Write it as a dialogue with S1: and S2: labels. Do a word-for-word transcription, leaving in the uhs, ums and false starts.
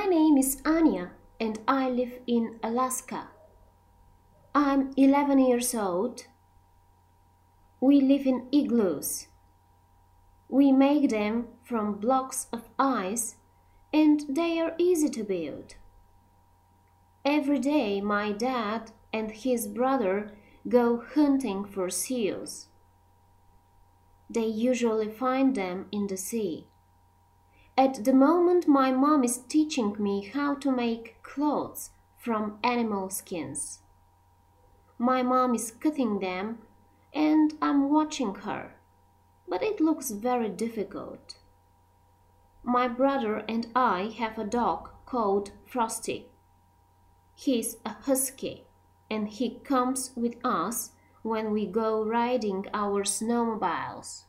S1: name is Anya and I live in Alaska. I'm eleven years old. We live in igloos. We make them from blocks of ice and they are easy to build. Every day my dad and his brother go hunting for seals. They usually find them in the sea. At the moment my mom is teaching me how to make clothes from animal skins. My mom is cutting them and I'm watching her, but it looks very difficult. My brother and I have a dog called Frosty. He's a husky and he comes with us when we go riding our snowmobiles.